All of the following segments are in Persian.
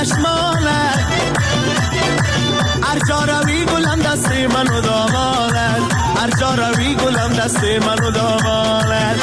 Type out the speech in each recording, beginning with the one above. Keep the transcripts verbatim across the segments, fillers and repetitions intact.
چشمانت هر جا روی گلم دست منو دامانت هر جا روی گلم دست منو دامانت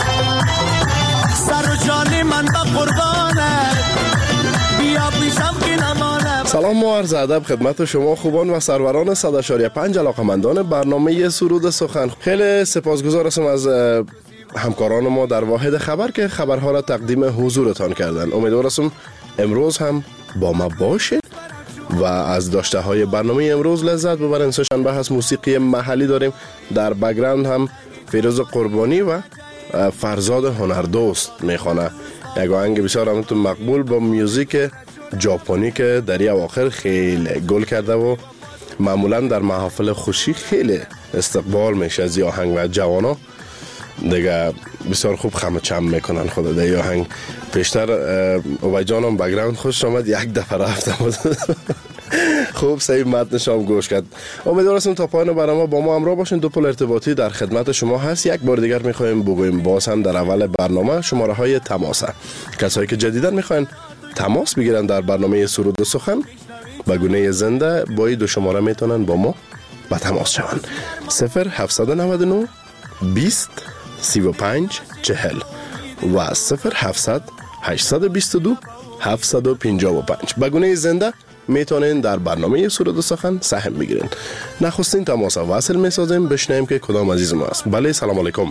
سر و جان من با قربانت بیا پیشم که نمانم. سلام و عرض ادب خدمت شما خوبان و سروران صد و پنج علاقمندان برنامه سرود سخن. خیلی سپاسگزار هستم از همکاران ما در واحد خبر که خبرها را تقدیم حضورتان کردن. امیدوار هستم امروز هم با ما باشید و از داشته های برنامه امروز لذت ببرین. سه‌شنبه هست، موسیقی محلی داریم، در بک‌گراند هم فیروز قربانی و فرزاد هنردوست میخوانه یک آهنگ بسیار همتون مقبول با میوزیک ژاپنی که در این اواخر خیلی گل کرده و معمولا در محافل خوشی خیلی استقبال میشه از این آهنگ و جوانا دیگه بسیار خوب خم چم میکنن. خدا در این آهنگ پیشتر اوبای جانم بک‌گراند خوش آمد، یک دفعه رفتم خوب صحیح متنش هم گوش کرد. امیدوار هستم تا پایان برنامه با ما همراه باشین. دو پل ارتباطی در خدمت شما هست. یک بار دیگر میخوایم بگویم باز هم در اول برنامه شماره های تماسه. کسایی که جدیدن میخواین تماس بگیرن در برنامه سرود سخن به گونه زنده با این دو شماره میتونن با ما به تماس شون. صفر هفتصد و نود و نه بیست سی و پنج چهل و صفر هفتصد هشتصد و بیست و دو هفتصد و پنجاه و پنج. به گونه زنده میتونین در برنامه سرود سخن سهم بگیرین. نخستین تماس وصل میسازیم، بشنویم که کدام عزیز ما است. بله، سلام علیکم.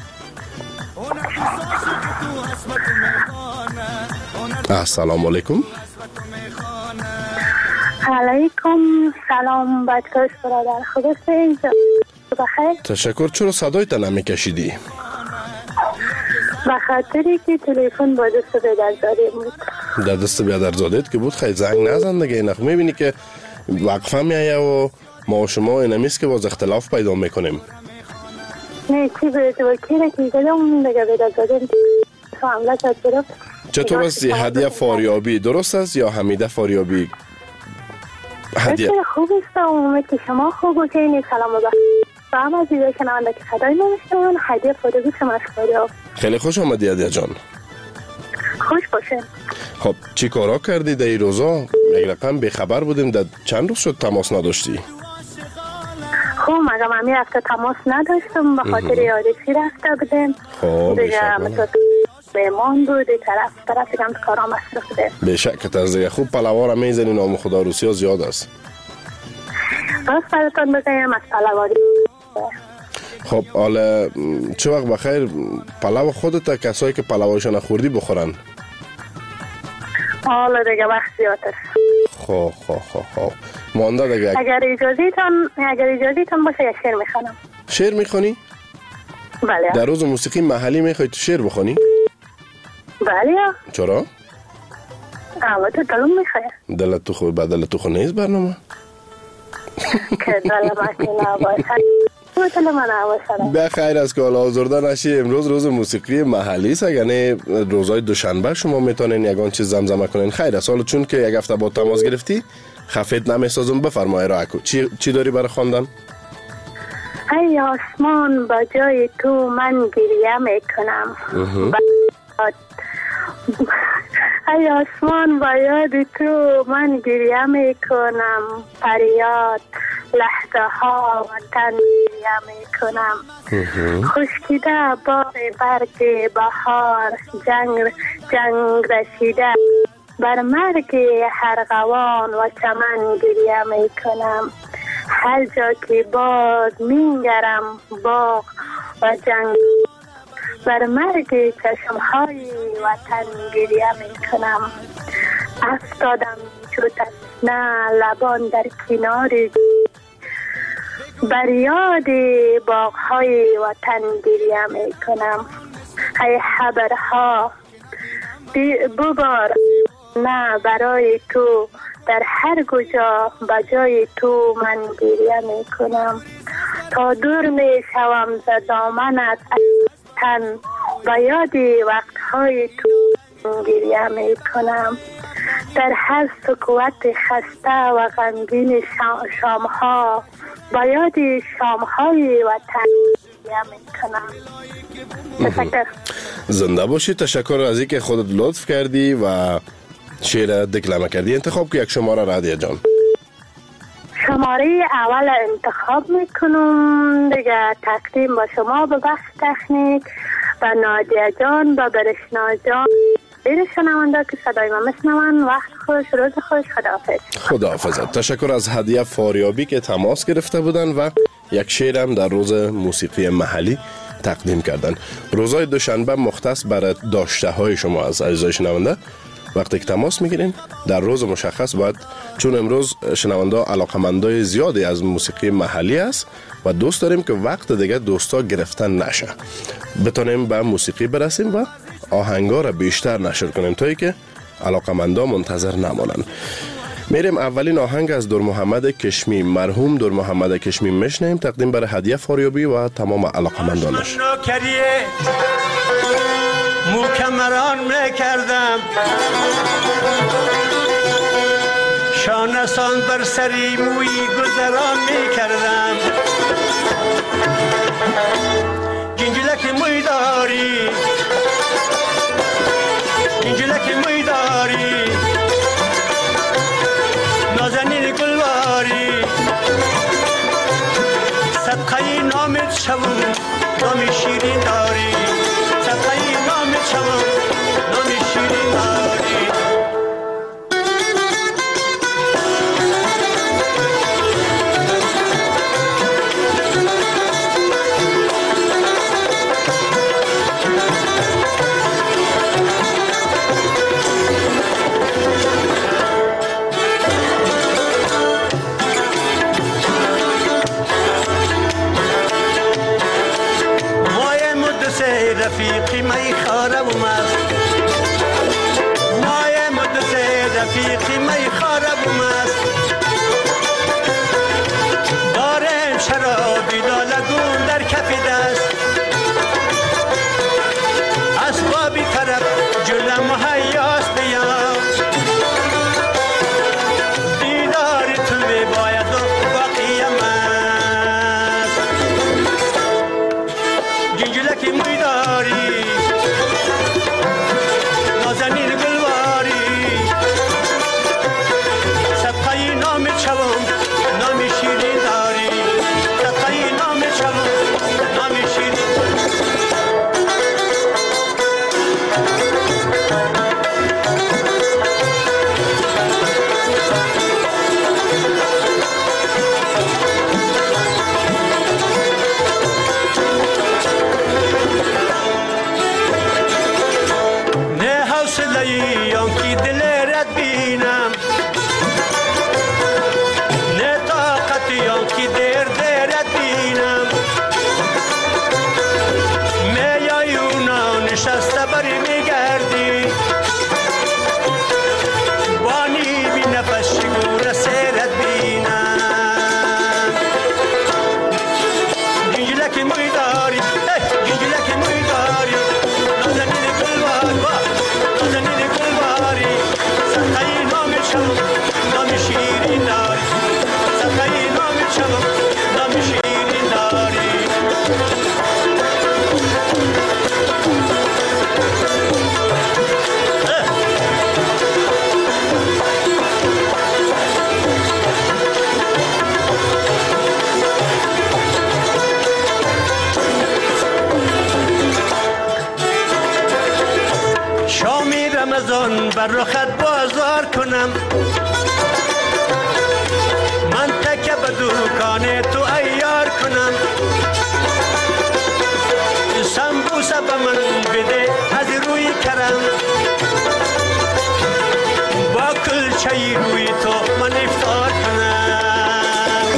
السلام علیکم. علیکم سلام بچه‌ها، برادر خوب هستید؟ بخیر. تشکر. چرا صدایت نمیکشیدی؟ به خاطری که تلفن با دست بیدرزاده بود. در دست بیدرزادهت که بود خیلی زنگ نزن دیگه. اینخ میبینی که وقفه میایه و ما و شما اینمیست که باز اختلاف پیدا میکنیم. نه چی باید وکیره که گلم دیگه بیدرزاده حمله شد برو. چطور است هدیه فاریابی درست است یا حمیده فاریابی؟ هدیه خوب است و اومد که شما خوب و که اینی سلام و بخیر و هم از دیگه شنونده که صدای نمیشتون هدیه فاریابی شما شکریه. خیلی خوش آمدی هدیه جان. خوش باشه. خب چی کارا کردی در این روزا؟ یک رقم بیخبر بودیم. در چند روز شد تماس نداشتی؟ خب مگه من می رفته تماس نداشتم به خاطر یادشی رفته بودیم. خب دیگه مثلا بیمان بود طرف طرف دیگه هم کارا مصرف بوده. بشکت از دیگه خوب پلوار هم میزنی. نام خدا روسی ها زیاد است. بس براتون بگیم از پلواری. خب حالا چه وقت بخیر پلو خودت کسایی که پلوایشو نخوردی بخورن؟ حالا دیگه وقت زیاد است. خب خب خب خب مانده دیگه. اگر اجازیتون اگر اجازیتون باشه یه شعر میخوانم. شعر میخوانی؟ بله. در روز موسیقی محلی میخوای تو شعر بخوانی؟ بله. چرا؟ اما تو دلم میخواه. دلت تو خو بدل تو خو نیست برنامه؟ که دلم اکی نباشه به خیر از که حالا آزرده نشی. امروز روز موسیقی محلی است، یعنی روزهای دوشنبه شما میتونین یگان چیز زمزمه کنین. خیر است. حالا چون که یک هفته با تماس گرفتی خفیت نمیسازم، بفرمای را اکو. چی چی داری برای خواندن؟ ای آسمان با جای تو من گریه میکنم. ای آسمان با یاد تو من گریه میکنم. فریاد لحظه ها وطن گریه میکنم. خشکیده بار برگ بهار جنگ جنگ رسیده بر مرگ ارغوان و چمن گریه میکنم. هر جا که باز مینگرم باغ و جنگ بر مرگ چشمهای وطن گریه میکنم. افتادم چو تشنه لبان در کنار بر یاد باغهای وطن گریه میکنم. ای خبرها ببار نه برای تو در هر کجا بجای تو من گریه میکنم. تا دور میشوم ز دامنت تن و یاد وقتهای تو گریه میکنم. در هر سکوت خسته و غمگین شامها با یاد شامهای وطن گریه میکنم. تشکر. زنده باشی. تشکر از اینکه خودت لطف کردی و شعر دکلمه کردی. انتخاب که یک شماره رادیه جان. شماره اول انتخاب میکنم دیگه، تقدیم با شما به بخش تکنیک و نادیه جان و برشنا جان بیر شنونده که صدای ما میشنون. وقت خوش، روز خوش، خداحافظ. خداحافظ. تشکر از هدیه فاریابی که تماس گرفته بودن و یک شعر هم در روز موسیقی محلی تقدیم کردن. روزهای دوشنبه مختص برای داشته های شما از عزیزای شنونده. وقتی که تماس میگیرین در روز مشخص باید، چون امروز شنونده علاقمندای زیادی از موسیقی محلی است و دوست داریم که وقت دیگه دوستا گرفتن نشه، بتونیم به موسیقی برسیم و آهنگا را بیشتر نشر کنیم تا ای که علاقمندا منتظر نمانن. میریم اولین آهنگ از دور محمد کشمی، مرحوم دور محمد کشمی میشنیم، تقدیم برای هدیه فاریابی و تمام علاقمندانش. مکمران میکردم شانسان بر سری موی گذران میکردم. گنجلک موی داری، گنجلک موی داری، نازنین گلواری، صدقه نامت شوم نام شیرین داری، صدقه نامت شوم نام شیرین داری. رفیقی می خارم است، مای مدت رفیقی می خارم است، دارم شرابی دالگون در کف دست، اسبابی طرف جلم مهیاس بیام، دیدار تو می باید و باقیم است. گنجلکی می داری، نازنین گلواری، صدقه نام چوم نام شیرین داری، صدقه نام چوم نام شیرین یانکی دلرت بینم، نه طاقت یانکی در درت بینم، میایونا نشسته بری میگردی، بانی بی نفس شگور سیرت بینم. گنجلک موی داری، گنجلک موی داری، نازنین گلوار، نازنین گلواری، صدقه نام شوم نام شیرین داری، صدقه نام شوم نام شیرین داری. شامی رمضان بر رخت بازار کنم، من تکه به دکان تو ایار کنم، سمبوسه به من بده از روی کرم، با کلچه روی تو من افطار کنم.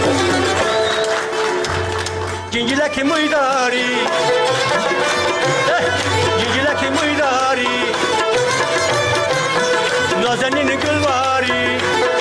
گنجلک موی داری، گنجلک موی داری، نازنین گلواری،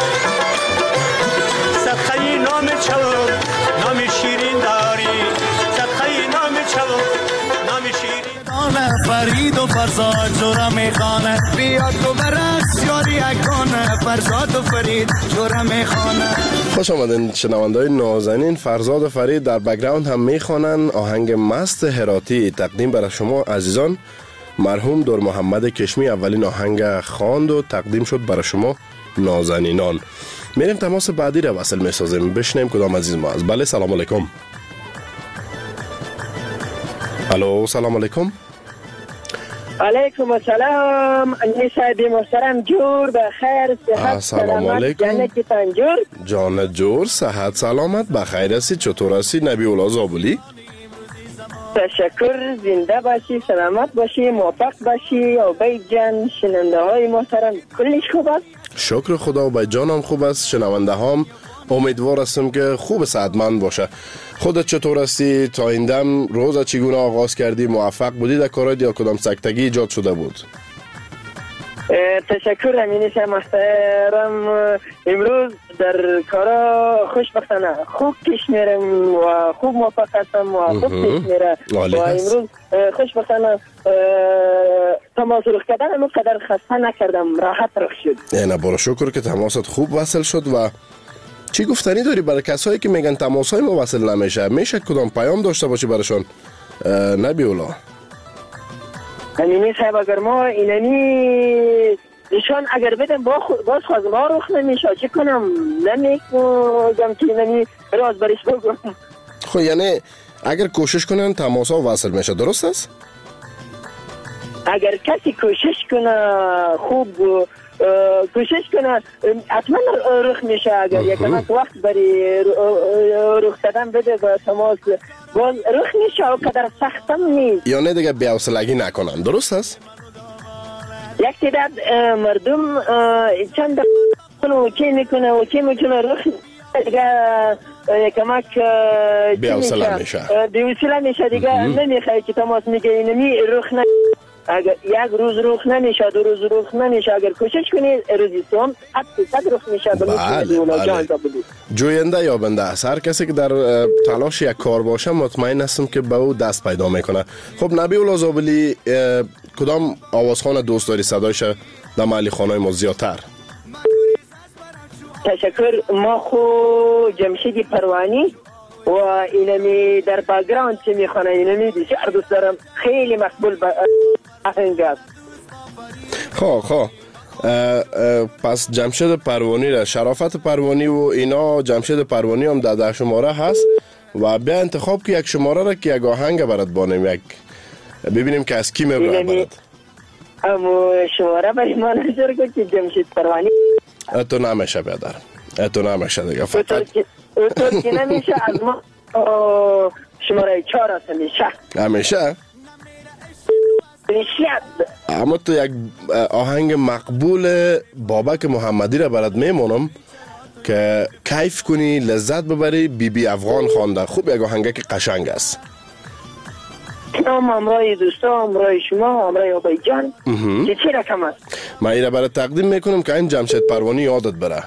صدقه نام چوم نام شیرین داری، صدقه نام چوم نام شیرین داری. فرید و فرزاد جورا میخانه، بیاد تو برس یاری اکانه، فرزاد و فرید جورا میخانه. خوش آمدین شنونده‌های نازنین. فرزاد و فرید در بک‌گراند هم میخوانن آهنگ مست هراتی، تقدیم برای شما عزیزان مرحوم دور محمد کشمی اولین آهنگ خواند و تقدیم شد برای شما نازنینان. میریم تماس بعدی را وصل میسازیم، بشنیم کدام عزیز ما است. بله سلام علیکم. الو سلام علیکم. علیکم السلام. صاحب محترم جور بخیر صحت سلامت جانت تنجور جانت جور صحت سلامت بخیر هستی؟ چطور هستی نبی الله زابلی؟ تشکر، زنده باشی، سلامت باشی، موفق باشی. و بای جان شنونده های محترم کلش خوب است؟ شکر خدا. و بای جانم خوب است، شنونده هم امیدوار هستم که خوب صحتمند باشه. خودت چطور هستی؟ تا این دم روز چگونه آغاز کردی؟ موفق بودی در کارات یا کدام سکتگی ایجاد شده بود؟ تشکر امینی صاحب محترم. امروز در کارا خوشبختانه خوب پیش میرم و خوب موفق هستم و خوب پیش میره و امروز خوشبختانه تماس رخ کردن امروز قدر خسته نکردم، راحت رخ شد. اینه برو شکر که تماست خوب وصل شد. و چی گفتنی داری برای کسایی که میگن تماسای ما وصل نمیشه؟ میشه کدام پیام داشته باشی براشون نبی الله؟ امینی صاحب اگر ما اینمی ایشان اگر بدم باز خواست ما رخ نمیشه، چی کنم؟ نمیگم که اینمی راز برش بگم. خب یعنی اگر کوشش کنن تماسا وصل میشه، درست است؟ اگر کسی کوشش کنه خوب کوشش کنه حتما رخ میشه. اگر یک وقت بری رخ دادن بده با تماس باز رخ میشه و قدر سختم نیست. یا نه دیگه بی‌حوصلگی نکنن، درست است؟ یک تعداد مردم چند اوکی میکنه اوکی میکنه رخ دیگه کمک بی‌حوصله میشه بی‌حوصله میشه دیگه نمیخواد که تماس میگه اینمی رخ نه. اگر یک روز رخ نمیشه، دو روز رخ نمیشه، اگر کوشش کنید روزی سوم حتی صد رخ میشه. بله بله. جوینده یابنده است. هر کسی که در تلاش یک کار باشه مطمئن هستم که به او دست پیدا میکنه. خب نبی الله زابلی کدام آوازخوان دوست داری صدایش در محلی خانه ما زیادتر؟ تشکر. ما خو جمشید پروانی و اینمی در بگراند چی میخوانه اینمی بسیار دوست دارم، خیلی مقبول آهنگ است. خواه خواه پس جمشید پروانی را شرافت پروانی و اینا جمشید پروانی هم در ده شماره هست و بیا انتخاب که یک شماره را که یک آهنگ برات بانیم، یک ببینیم که از کی میبره برات. اما شماره برای ما نظر کن که جمشید پروانی اتو نمیشه بیادر، اتو نمیشه دیگه فقط اتو که نمیشه از ما شماره چهار است همیشه همیشه. اما تو یک آهنگ مقبول بابک محمدی را برات میمونم که کیف کنی لذت ببری. بی بی افغان خوانده، خوب یک آهنگ که قشنگ است. نام امرای دوستا، امرای شما، امرای آبای جان که چی رکم است؟ من این را برات تقدیم میکنم که این جمشید پروانی یادت بره.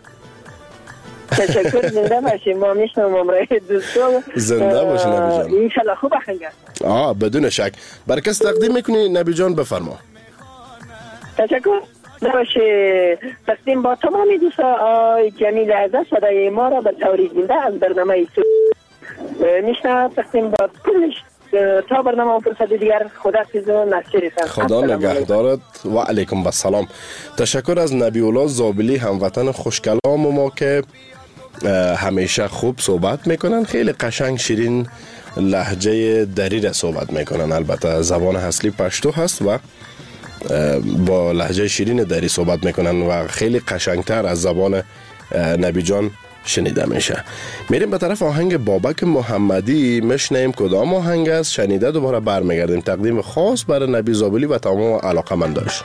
تشکر، زنده باشی. ما میشنم امرای دوستا. زنده باشی نبی جان. انشالله خوب آهنگ است. آه بدون شک. برای کس تقدیم میکنی نبی جان؟ بفرما. تشکر باشی. تقدیم با تمامی دوستا جمیل عزیز صدای ما را به طور زنده از برنامه سو میشنم. تقدیم با کلش تا برنامه و فرصت دیگر خدا حافظ و نصیر خدا نگهدارت و علیکم السلام. تشکر از نبی الله زابلی هموطن خوشکلام ما که همیشه خوب صحبت میکنن، خیلی قشنگ شیرین لهجه دری را صحبت میکنن. البته زبان اصلی پشتو هست و با لهجه شیرین دری صحبت میکنن و خیلی قشنگتر از زبان نبی جان شنیده میشه. میریم به طرف آهنگ بابک محمدی، مشنیم کدام آهنگ است. شنیده دوباره برمیگردیم. تقدیم خاص برای نبی زابلی و تمام علاقه‌منداش.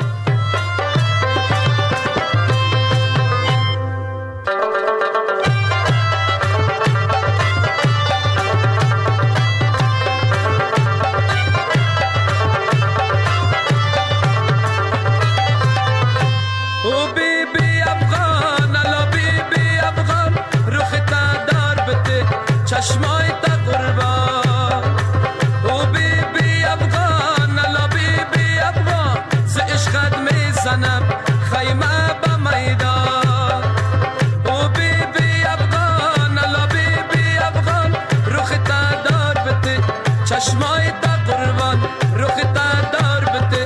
چشمای تا قربان او بی بی افغان الا بی بی افغان ز عشقت میزنم خیمه به میدان او بی بی افغان الا بی بی افغان رخ تا دار بده چشمای تا قربان رخ تا دار بده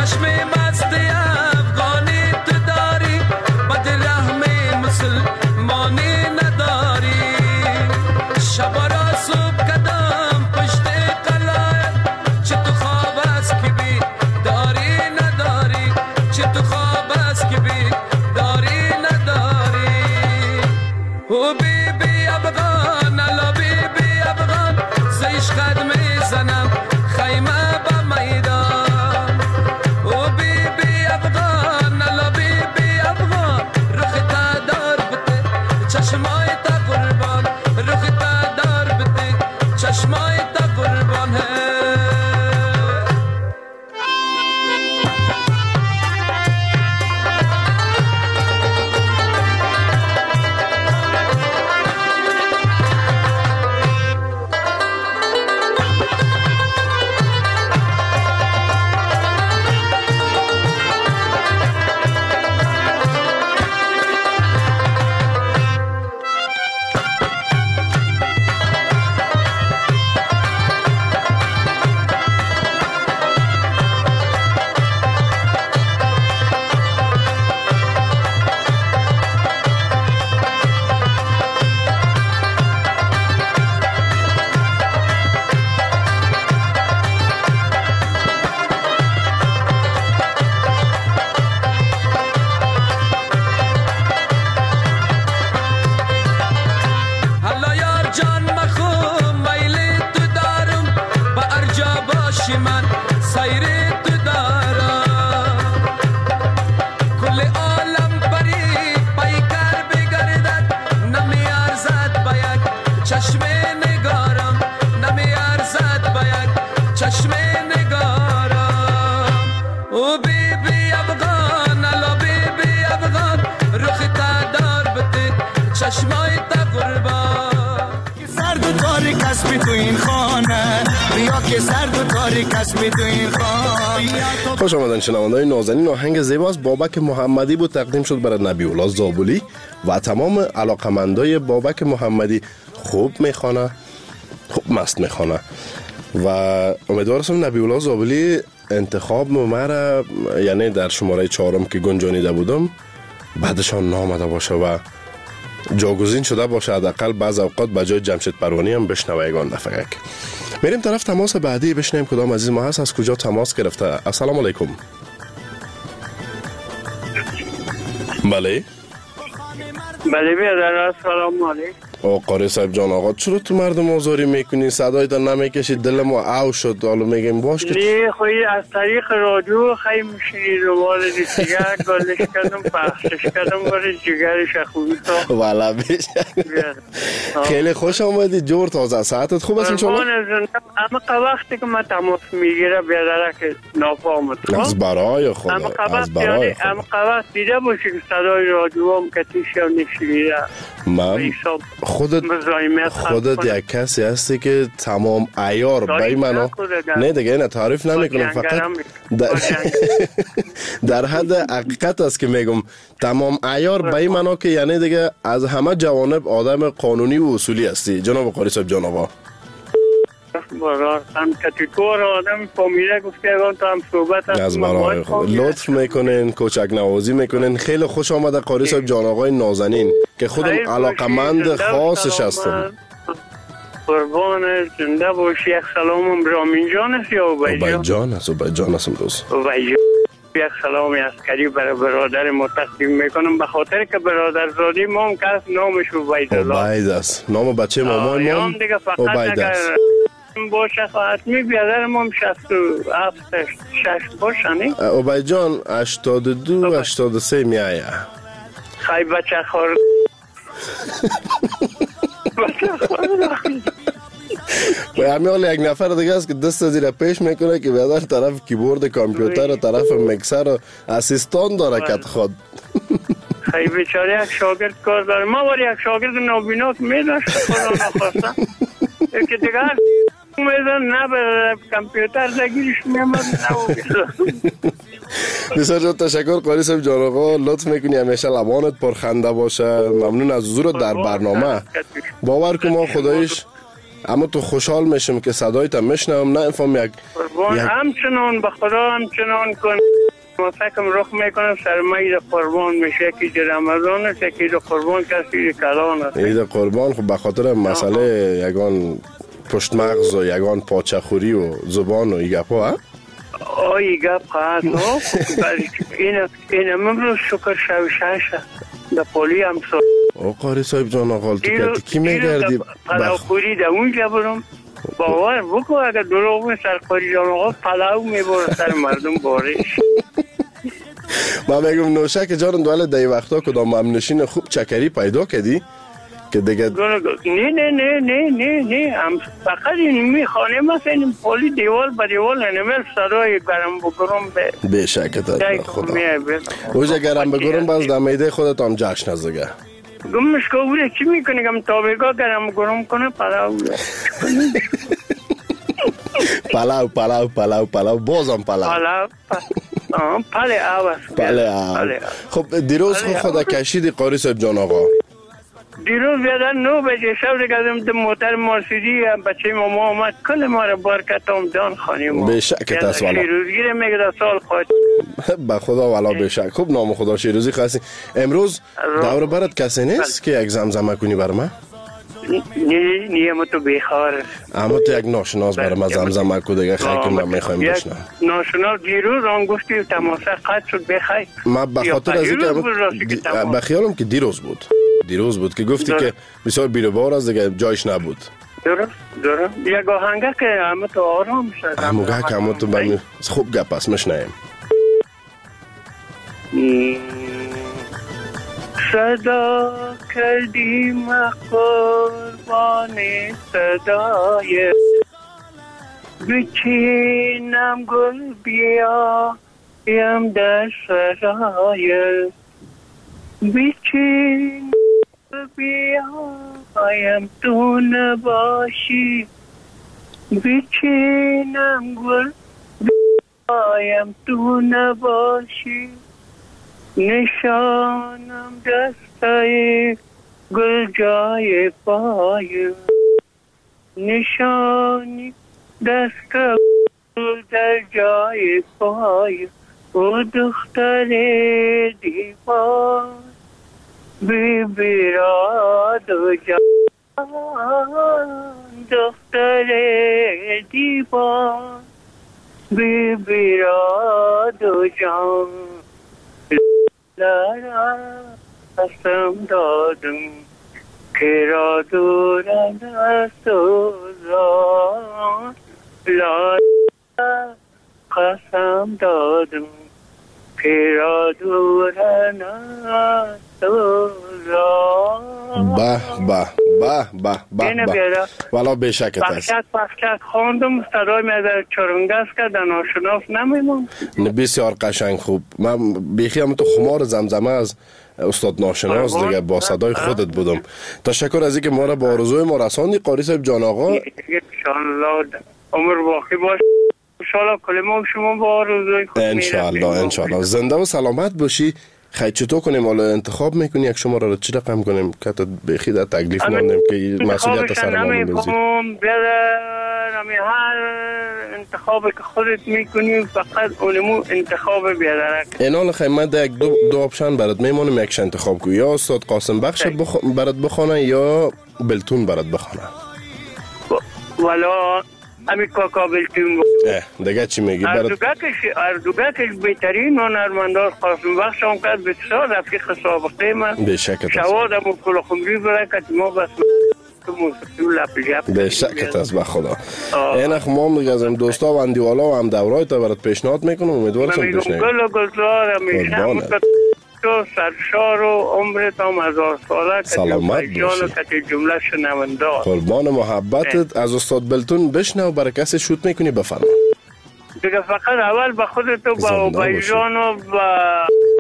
چشم مستی افغانی تو داری بد رحم مسلمانی نداری شبا را صبح کدام پشت قلعه چه تو خواب است که بی داری نداری چه تو خواب است که بی داری نداری او بی بی افغان الا بی بی افغان زیش قدم زنم خیمه با میدان او بی بی افغان الا بی بی افغان رخ تا دار بده چشمای تا قربان رخ تا دار بده چشمای تا قربان ہے حالا یار جان مخو میل تو دارم با ارجا باشی من سیر تو دارم کل عالم بری پیکر بگردد نمی ارزد با یک چشم نگارم نمی ارزد با یک چشم نگارم او بی بی افغان الا بی بی افغان رخ تا دار بده چشمای تا قربان سرد و تاریک است تو این خانه بیا که سرد و تاریک است تو این خانه خوش آمدن شنونده‌های نازنین. آهنگ زیباست بابک محمدی بود، تقدیم شد برای نبی الله زابلی و تمام علاقمندای بابک محمدی. خوب میخوانه، خوب مست میخوانه و امیدوار هستم نبی الله زابلی انتخاب مرا یعنی در شماره چهارم که گنجانیده بودم بعدشان نامده باشه و جاگزین شده باشه، حداقل بعض اوقات به جای جمشید پروانی هم بشنوه یگان دفعه. میریم طرف تماس بعدی بشنویم کدام عزیز ما هست، از کجا تماس گرفته. السلام علیکم. بله بله بیادر سلام علیکم. آقا قاری صاحب جان، آقا چرا تو مردم آزاری میکنی؟ صدایت نمیکشی، دل ما او شد. حالا میگیم باش که نه خوی از طریق رادیو خیلی مشینی رو مال دیگه گلش کردم پخشش کردم برای جگرش خوبی تا والا بیشه. خیلی خوش آمدی جور تازه. ساعتت خوب است انشالله؟ اما وقتی که من تماس میگیره بیادره که نافامت از برای خدا، از برای خدا. اما وقت دیده باشی که صدای رادیو هم کتیشی هم نشیده من خودت خودت یک کسی هستی که تمام عیار بای منو نه دیگه نه تعریف نمیکنم، فقط در, در حد حقیقت است که میگم تمام عیار بای منو که یعنی دیگه از همه جوانب آدم قانونی و اصولی هستی جناب قاری صاحب جان. آقا برای هم کتیتور آدم فامیله گفته اگان تو هم صحبت هست از برای خود لطف میکنین، کوچک نوازی میکنین. خیلی خوش آمده قاری صاحب جان آقای نازنین که خودم علاقمند خاصش هستم. قربان زنده باشی. یک سلامم رامین جان است یا عبید جان؟ عبید جان است. عبید جان هستم دوست. عبید جان یک سلامی عسکری برای برادر ما تقدیم میکنم به خاطر که برادر زادی ما هم کس نامش عبید الله عبید است. نام بچه مامان ما دیگه فقط اگر باشه حتمی بیادر ما هم شصت و هفت شش باشنی. عبید جان هشتاد و دو هشتاد و سه می آیه. خیلی بچه خور بچه خور و همین حال یک نفر دیگه است که دست زیر پیش میکنه که بیادر طرف کیبورد کامپیوتر و طرف میکسر و اسیستان داره کت خود. خیلی بیچاره یک شاگرد کار داره. ما بار یک شاگرد نابینا که میداشت خدا نخواستم که دیگه میدن نه به کامپیوتر نگیرش میامد نه. بسیار جان تشکر قاری صاحب جان. آقا لطف میکنی همیشه لبانت پرخنده باشه. ممنون از حضور در برنامه. باور کن ما خدایش اما تو خوشحال میشم که صدایت هم میشنم. نه افهم یک همچنان به خدا همچنان کن. ما فکرم رخ میکنم سر ما عید قربان میشه که عید رمضان است که عید قربان کسی عید کلان است. عید قربان خب به خاطر مسئله یگان پشت مغز و یگان پاچه خوری و زبان و این گپا ها؟ آی گپ هست نه. این این امروز شکر شب شش در پولی هم سا. او قاری صاحب جان آقا تو کتی کی میگردی؟ پلاو خوری در اونجا برم. باور بکو اگر دروغ می سر قاری جان آقا پلاو میبره سر مردم بارش. من میگم نوشک جانم دوله در این وقتا کدام همنشین خوب چکری پیدا کردی که دیگه نه نه نه نه نه نه هم فقط این میخوانه مثلا این پولی دیوال با دیوال نمیل صدای گرم بگرم به به شکت از خدا اوجه گرم بگرم باز در میده خودت هم جشن از دیگه گمش که اوره چی میکنه گم تابگاه گرم بگرم کنه پلاو پلاو پلاو پلاو پلاو بازم پلاو پلاو پله آواز پله آواز خب دیروز خود خدا کشیدی قاری صاحب جان آقا دیروز بیادن نو بجه شب دیگه ده موتر مرسیدی بچه ماما آمد کل ما را بارکت آمدان خانیم به شکت از والا شیروزگیر میگه در سال خواهد به خدا والا به شک خوب نام خدا شیروزی خواستی امروز دور برات کسی نیست که یک زمزمه کنی بر من نه نه اما تو بیخار اما تو یک ناشناس برای من زمزمه کو دیگه خیلی که من میخوایم بشنم ناشناس دیروز آن گفتی تماسه قد شد بخوای من به خاطر از اینکه به خیالم که دیروز بود دیروز بود که گفتی که بسیار بیروبار از دیگه جایش نبود درست درست یک آهنگه که همه تو آرام شد همه که همه تو بمی خوب گپ است مشنیم صدا کردیم قربان صدای بچینم گل بیا یم در سرای بچین بیا یم تو نباشی بچینم گل بیا یم تو نباشی نشانم دستای گل جای پای نشانی دست گل در جای پای او دختر دیوان بی بیراد و جان دختر دیوان بی بیراد و جان لارا قسم دادم که را دورن سوزان لارا قسم دادم که را دورن سوزان به به به به به به والا به شکت است پخشک پخشک خواندم صدای میادر چرنگست که در ناشناس نمیمون بسیار قشنگ خوب من بیخی هم تو خمار زمزمه از استاد ناشناس دیگه با صدای خودت بودم تشکر از اینکه ما را با آرزوی ما رساندی قاری صاحب جان آقا انشالله عمر باقی باش انشالله کلمه شما با آرزوی خود انشالله انشالله زنده و سلامت باشی خیلی چطور کنیم حالا انتخاب میکنی یک شما را چی رقم کنیم که تا بخی در تکلیف ماندیم که مسئولیت سر ما بندازی نمی هر انتخابی که خودت میکنیم فقط اونمو انتخاب بیادرک اینال خیلی من در یک دو, دو آپشن برات میمانیم یکش انتخاب کنی یا استاد قاسم بخش بخ... برات بخونه یا بلتون برات بخونه والا امی کاکا بلتون دیگه چی میگی؟ اردوگاکش بهترین هنرمندان قاسم بخش هم کرد بسیار رفیق سابقه من به شکت شوادم و کل خمری برکت ما بس به شکت است به خدا این اخ ما هم دیگه از این دوستا و اندیوالا و هم دورای تا برات پیشنهاد میکنم امیدوارم بشنیم گل و گلزار همیشه تو سرشار و عمرت هم هزار ساله سلامت باشی که جمله شنونده قربان محبتت از استاد بلتون بشنه و برای کسی شوت میکنی بفرما دیگه فقط اول به خودت و با بیجان و با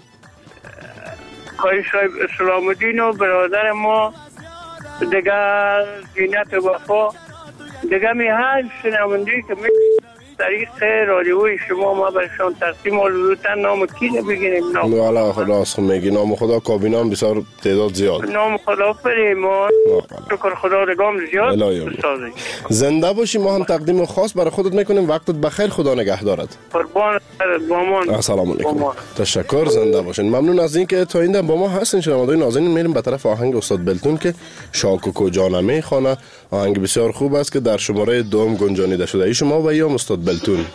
قاری صاحب اسلام الدین و برادر ما دیگه زینت وفا دیگه می هر شنوندی که می طریق رادیوی شما ما برشان تقدیم آلودتن نام کی بگیریم؟ نام والا راست میگی، نام خدا کابینان بسیار تعداد زیاد. نام خدا فرمان شکر خدا رگام زیاد. زنده باشی، ما هم تقدیم خاص برای خودت میکنیم. وقتت بخیر، خدا نگهدارت. قربان بامان. السلام علیکم. تشکر، زنده باشین. ممنون از اینکه تا این با ما هستین. شنوندگان نازنین، میریم به طرف آهنگ استاد بلتون که شاک و کجا نمیخوانه. آهنگ بسیار خوب است که در شماره دوم گنجانیده شده. ای شما و یا استاد بلتون.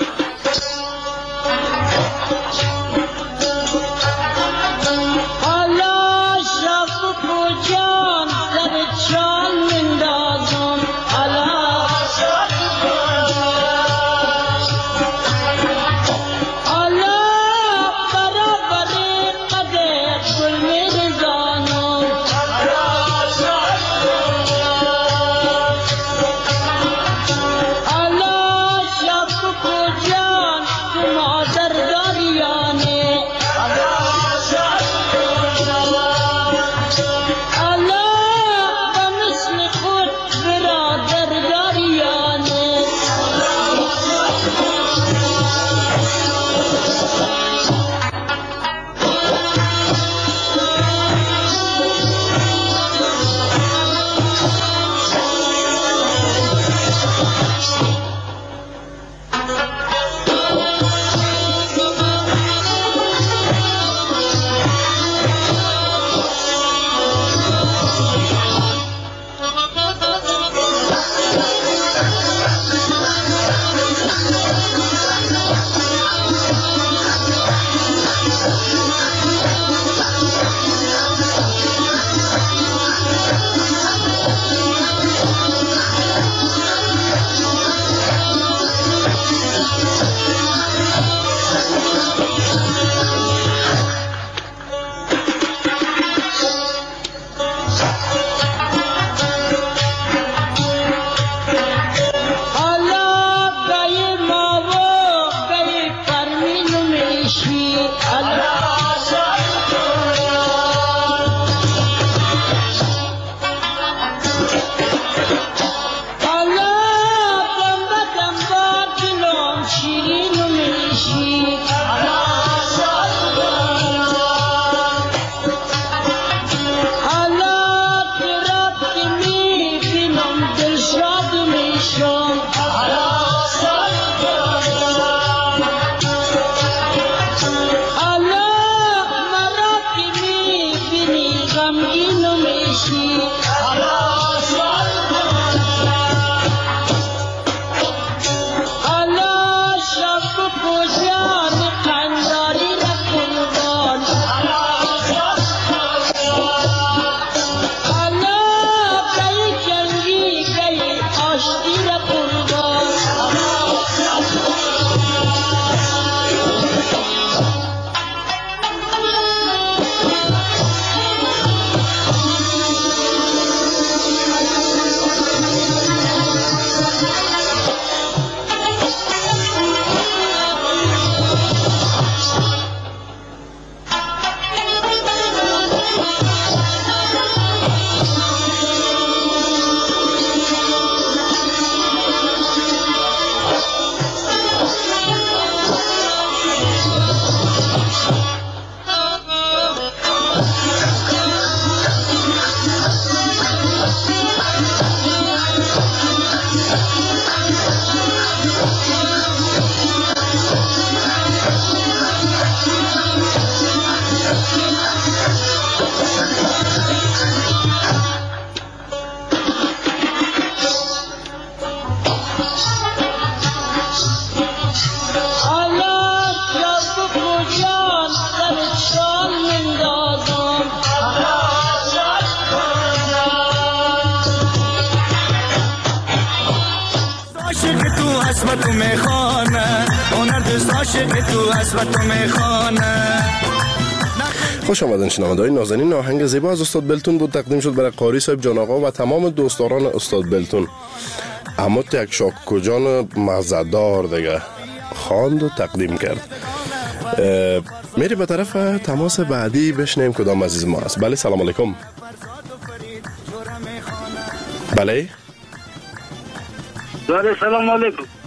تو میخوانه هنر دوست عاشق تو هست و تو میخوانه. خوش آمدین شنوندگان نازنین. آهنگ زیبا از استاد بلتون بود، تقدیم شد برای قاری صاحب جان آقا و تمام دوستداران استاد بلتون. اما یک شاک کجان مزدار دیگه خواند و تقدیم کرد. میری به طرف تماس بعدی بشنیم کدام عزیز ما است. بله سلام علیکم. بله بله سلام علیکم.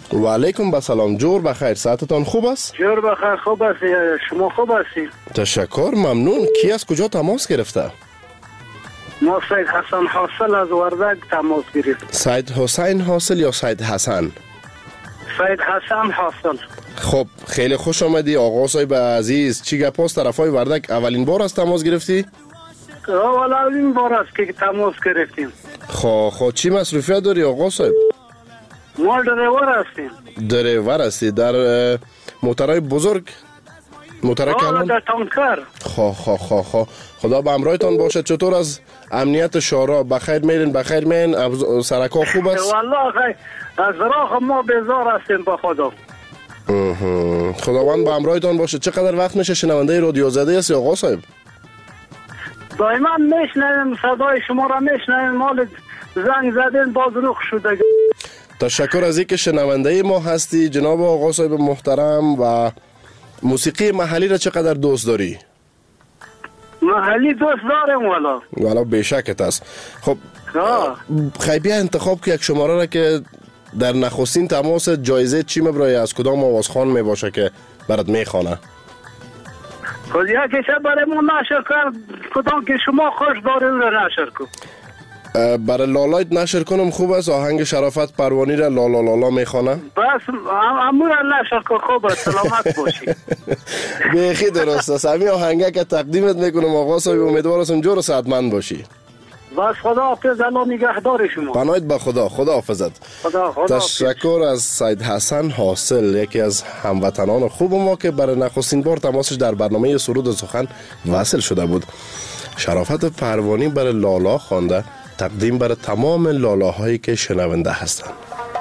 و علیکم بسلام. جور بخیر، ساعتتان خوب است؟ جور بخیر، خوب است. شما خوب هستید؟ تشکر، ممنون. کی از کجا تماس گرفته؟ ما سید حسن حاصل از وردک تماس گرفتیم. سید حسین حاصل یا سید حسن؟ سید حسن حاصل. خب خیلی خوش آمدی آقا صاحب عزیز. چی گپ است؟ طرفای وردک اولین بار است تماس گرفتی؟ اولین بار است که تماس گرفتیم. خب خب چی مصروفیت داری آقا صاحب؟ ما دریور هستیم. دریور هستی در موترهای بزرگ؟ موتر کلان؟ در تانکر. خب خب خب خب خدا به همراهتان باشد. چطور از امنیت شورا؟ بخیر میرین بخیر میرین؟ سرکا خوب است؟ والله خیر، از راه ما بیزار هستیم با خدا. خداوند به همراهتان باشه. چقدر وقت میشه شنونده رادیو زده هستی آقا صاحب؟ دائما میشنویم صدای شما را میشنویم. مال زنگ زدین باز روخ شده. تشکر از اینکه شنونده ما هستی جناب آقا صاحب محترم. و موسیقی محلی را چقدر دوست داری؟ محلی دوست دارم والا. والا بیشکت است. خب خیلی انتخاب که یک شماره را که در نخستین تماس جایزه چی مبرای از کدام آوازخوان می باشه که برات میخوانه؟ خب یکی شب برای ما نشر کرد کدام که شما خوش دارین را نشر کن. برای لالایت نشر کنم خوب است. آهنگ شرافت پروانی را لالا لالا میخوانه؟ بس امو را نشر کن. خوب است، سلامت باشی. بیخی درست است. همین آهنگه که تقدیمت میکنم آقا صاحب. امیدوار هستم جور و صحتمند باشی. بس خدا حافظ. الله نگهدار شما. پناهت به خدا. خدا حافظت. خدا خدا تشکر از سید حسن حاصل، یکی از هموطنان خوب ما که برای نخستین بار تماسش در برنامه سرود سخن وصل شده بود. شرافت پروانی برای لالا خوانده، تقدیم برای تمام لالاهایی که شنونده هستند.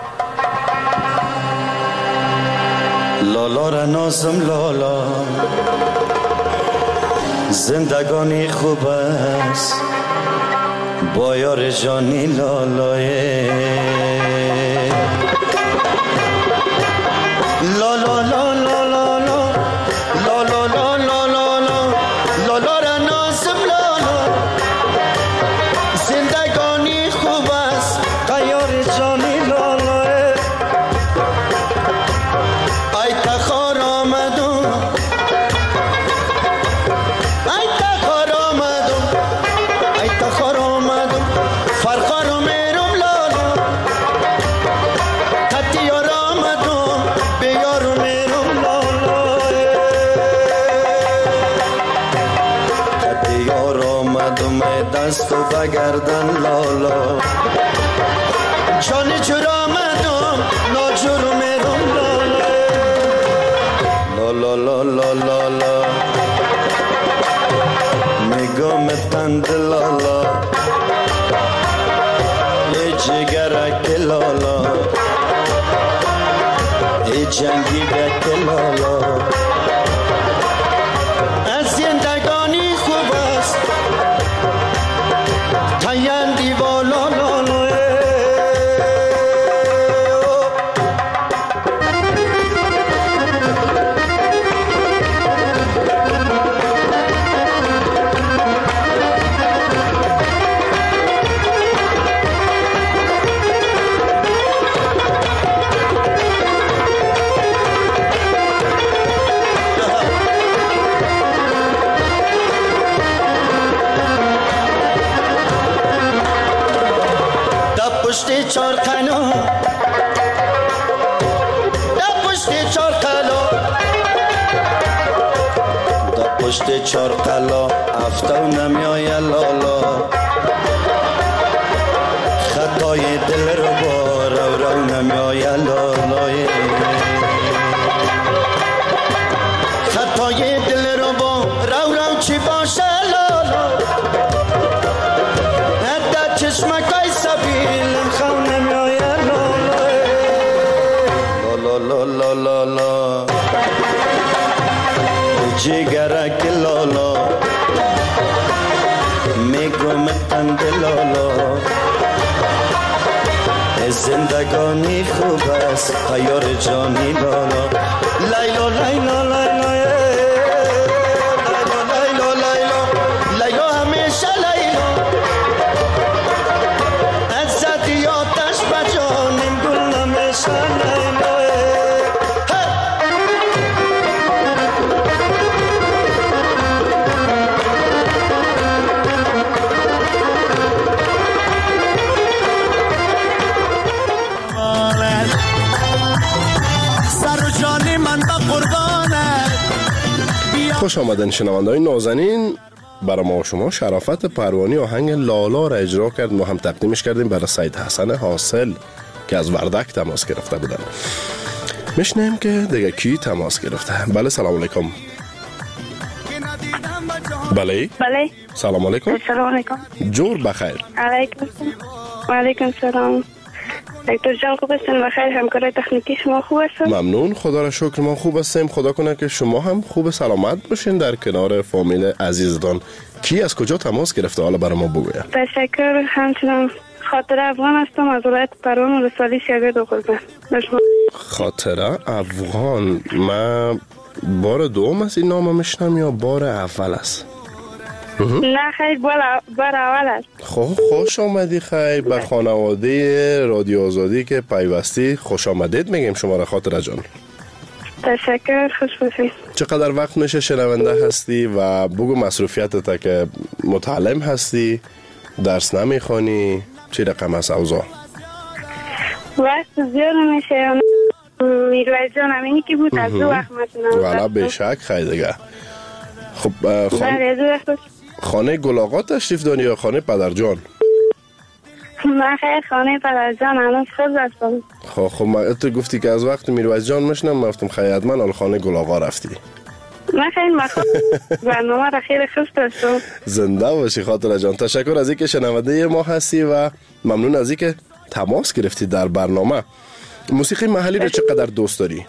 لالا را نازم لالا، زندگانی خوب است با یار جانی لالای. لالا لالا لالا لالا لالا لالا لالا را نازم لالا، زندگانی خوب است با یار جانی لالای. ای تخار آمدم، ای تخار آمدم، ای تخار آمدم، فرخار میرم لالا. تتیار آمدم، بیار میرم لالا. تتیار آمدم، دست و بگردن لالا. جان جور آمدم، ناجور میرم لالا. لالا لالا لالا میگم تند لالا، ای جگرک لالا، ای جنگی گک لالا. از زندگانی خوب است تایندی بالا لالا. پشت چار قنا، دا پشت چار قلا، دا پشت چار قلا افتو نمیای لالا. خطای دل رو با رو رو نمیای لالا. خطای دل رو با رو رو چی باشه لالا. حتی چشمکای سبیل خونه میای لالا. لالا لالا لالا جگرک لالا، میگم تند لالا. زندگانی خوب است یار جانی لالا. لیلا لیلا لیلا لیلا لیلا لیلا همیشه لیلا. از زدی آتش بجانیم گل نمیشه لیلا. خوش آمدن شنونده‌های نازنین. برای ما و شما شرافت پروانی آهنگ لالا را اجرا کرد. ما هم تقدیمش کردیم برای سید حسن حاصل که از وردک تماس گرفته بودن. میشنیم که دیگه کی تماس گرفته. بله سلام علیکم. بله بله سلام علیکم. سلام علیکم. جور بخیر. علیکم و علیکم سلام. دکتر جان خوب هستین؟ بخیر. همکار تکنیکی شما خوب هستن؟ ممنون، خدا را شکر ما خوب هستیم. خدا کنه که شما هم خوب سلامت باشین در کنار فامیل عزیزتان. کی از کجا تماس گرفته حالا برای ما بگوید؟ تشکر. همچنان خاطره افغان هستم از ولایت پروان ولسوالی شیرگاه دو خلبه. خاطره افغان. من بار دوم از این نام میشنم یا بار اول است؟ نه خیر بار, بار اول است. خب خوش آمدی خیر به خانواده رادیو آزادی که پیوستی. خوش آمدید میگیم شما را خاطره جان. تشکر. خوش باشید. چقدر وقت میشه شنونده هستی و بگو مصروفیتت که متعلم هستی، درس نمیخوانی، چی رقم است اوضاع؟ وقت زیاد نمیشه. میرویز جان همینی که بود از دو وقت میتونم. والا بشک خیلی دیگه. خب خانه خانه گلاغا تشریف داری یا خانه پدر جان؟ من خیلی خانه پدر جان الان خود هستم. خب خب من تو گفتی که از وقت میرویز جان میشنم، من گفتم خیلی حتما ال خانه گلاغا رفتی. من خیلی مخصوص برنامه را خیلی خوش داشتم. زنده باشی خاطره جان. تشکر از اینکه شنونده ما هستی و ممنون از اینکه تماس گرفتی در برنامه. موسیقی محلی رو چقدر دوست داری؟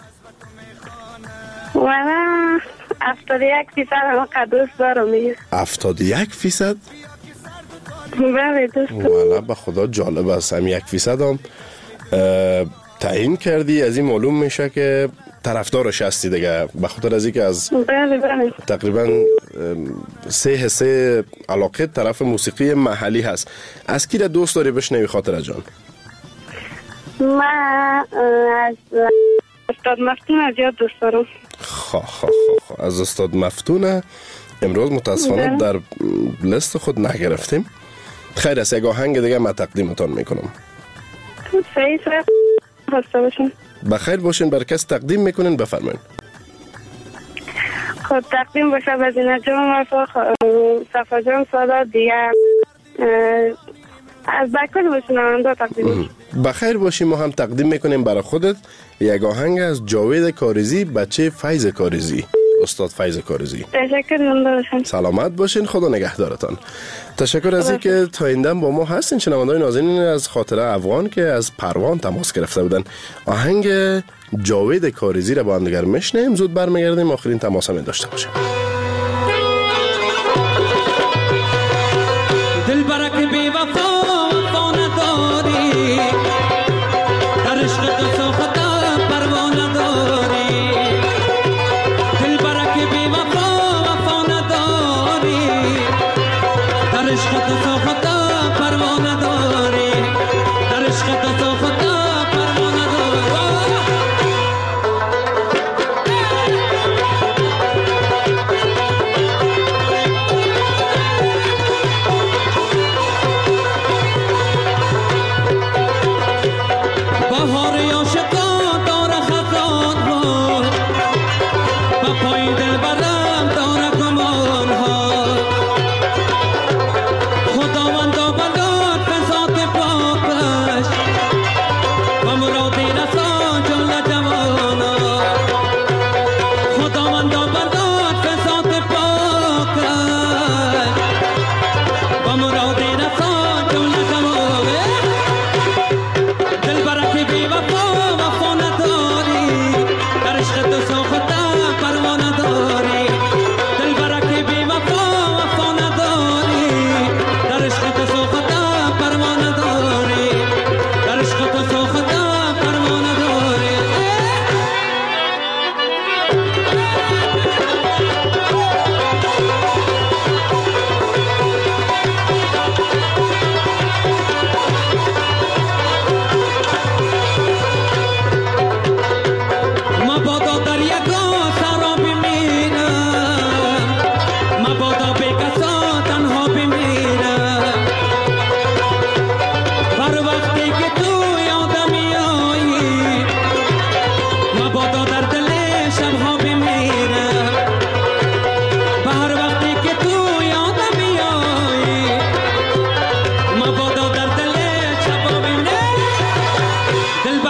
والا هفتاد و یک فیصد هم دوست دارم میگه. هفتاد و یک فیصد؟ بله دوست دارم. والا به خدا جالب است. هم یک فیصد هم تعیین کردی. از این معلوم میشه که طرفدارش هستی دیگه، به خاطر از اینکه از بله بله تقریبا سه حصه علاقه طرف موسیقی محلی هست. از کی را دوست داری بشنوی خاطره جان؟ من از استاد مفتون از یاد دوست دارم. خواه خواه خواه از استاد مفتون. امروز متاسفانه در لیست خود نگرفتیم. خیر است، یک آهنگ دیگه من تقدیمتان میکنم. صحیح صحیح خواسته باشین. بخیر باشین. بر کس تقدیم میکنین بفرمایین. خب تقدیم باشه بزینه جان وفا صفا جان سالا دیگه از بکل باشین آنده تقدیم. بخیر باشی. ما هم تقدیم میکنیم برای خودت یک آهنگ از جاوید کاریزی، بچه فیض کاریزی، استاد فیض کاریزی. تشکر زنده باشین. سلامت باشین. خدا نگهدارتان. تشکر از اینکه تا این دم با ما هستین. شنونده‌های نازنین از خاطره افغان که از پروان تماس گرفته بودن. آهنگ جاوید کاریزی را با هم دیگر میشنیم. زود برمیگردیم آخرین تماس هم داشته باشیم. دل برک بی وفا وفا نداری، در عشق تو سوخته پروا نداری. دل برک بی وفا وفا نداری، در عشق تو سوخته پروا نداری، در عشق تو سوخته پروا نداری.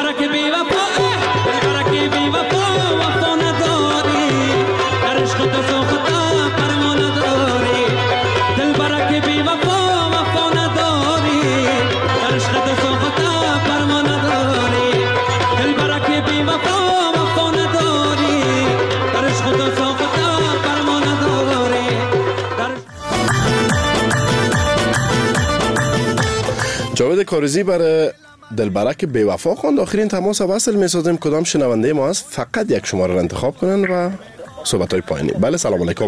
برک بی وفا دل برک بی وفا وفا نداری در عشق تو سوخته پروا نداری دل برک بی وفا وفا نداری در عشق تو سوخته پروا نداری دل برک بی وفا وفا نداری در عشق تو سوخته پروا نداری جاوید کاریزی برای دلبرک بی‌وفا خواند. آخرین تماس وصل می‌سازیم. کدام شنونده ما هست فقط یک شماره را انتخاب کنن و صحبت‌های پایانی. بله سلام علیکم.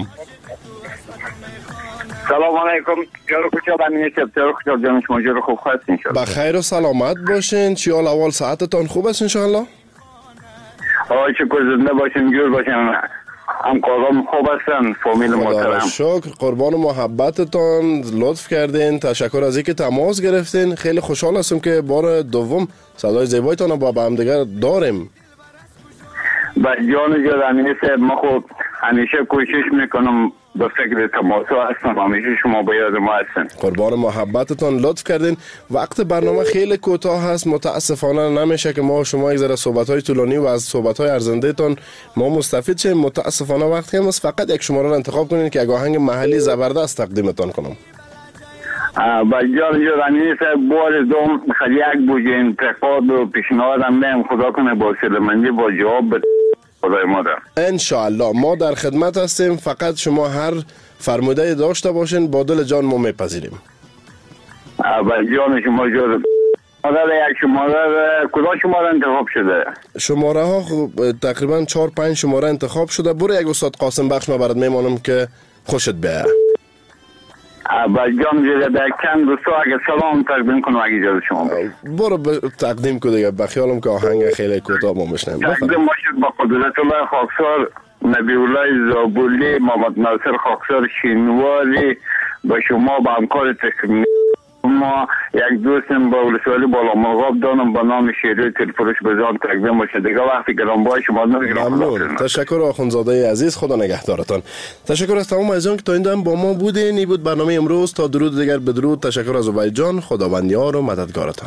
سلام علیکم. جارو کجا بنی شب جارو کجا جان شما جارو خوب هستین ان با خیر و سلامت باشین. چی حال اول ساعتتان خوب است ان شاء الله؟ آی چه زنده باشین جور باشین. همکارام خوب هستن فامیل محترم. شکر قربان محبتتان لطف کردین. تشکر از اینکه تماس گرفتین. خیلی خوشحال هستم که بار دوم صدای زیبایتان رو با هم دیگر داریم. با جان جان صاحب ما خود همیشه کوشش میکنم به فکر تماس هستم. همیشه شما به یاد ما هستن. قربان محبتتان لطف کردین. وقت برنامه خیلی کوتاه هست. متاسفانه نمیشه که ما شما یک ذره صحبت‌های طولانی و از صحبت‌های ارزنده تان ما مستفید شیم. متاسفانه وقت هم است. فقط یک شماره را انتخاب کنین که یک آهنگ محلی زبردست تقدیمتان کنم. با جان جان صاحب بار دوم خیلی یک بوجین تقاضا و پیشنهادم میام خدا کنه با سلامتی با جواب خدای مادر ان شاء الله ما در خدمت هستیم. فقط شما هر فرموده داشته باشین با دل جان ما میپذیریم. با جان شما جور مادر یک شماره کدام شماره انتخاب شده؟ شماره ها تقریبا چهار پنج شماره انتخاب شده. برو یک استاد قاسم بخش ما برات میمانم که خوشت بیاد. با جان جور در چند دوستا اگه سلام تقدیم کنم اگه اجازه شما برو تقدیم کن دیگه. بخیالم که آهنگ خیلی کوتاه ما بشنیم. تقدیم باشید با قدرت الله خاکسار نبی الله زابولی محمد ناصر خاکسار شینواری با شما با همکار تکنیکی ما یک دوستم با ولسوالی بالا مرغاب دانم با نام شیری تلفروش بزان تقدیم باشه دیگه. وقتی گرانبای شما ممنون. تشکر آخوندزاده عزیز. خدا نگهدارتان. تشکر از تمام عزیزان که تا این دم با ما بودین. این بود برنامه امروز. تا درود دیگر بدرود. تشکر از عبید جان. خداوند یار و مددگارتان.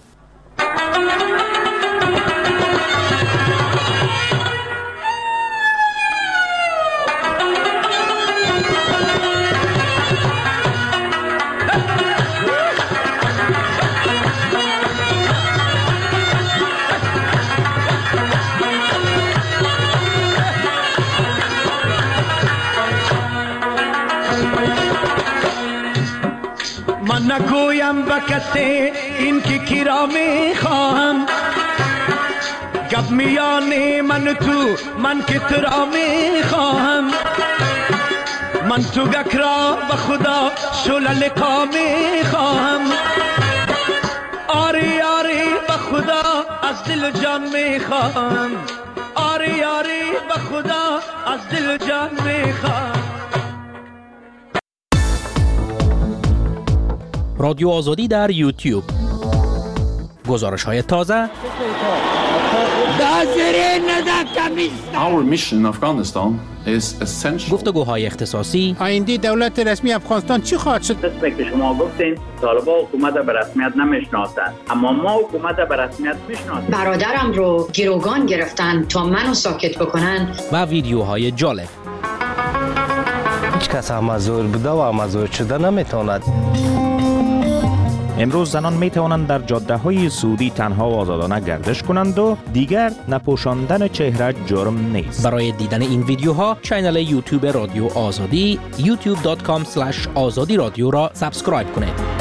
من نگویم بکته این که کی را میخواهم گب میانه من تو من که تو را میخواهم من تو گک را به خدا شل لقا میخواهم آری آری به خدا از دل جان میخواهم آری آری به خدا از دل جان میخواهم. رادیو آزادی در یوتیوب. گزارش های تازه. Our mission in Afghanistan is essential. گفتگوهای اختصاصی. آینده دولت رسمی افغانستان چی خواهد شد؟ دست که شما گفتین طالبان حکومت به رسمیت نمیشناسند اما ما حکومت به رسمیت میشناسیم. برادرم رو گروگان گرفتن تا منو ساکت بکنن. و ویدیوهای جالب. هیچ کس مزور بوده و مزور شده نمیتواند. امروز زنان می توانند در جاده های سعودی تنها و آزادانه گردش کنند و دیگر نپوشاندن چهره جرم نیست. برای دیدن این ویدیوها کانال یوتیوب رادیو آزادی یوتیوب دات کام اسلش آزادی رادیو را سابسکرایب کنید.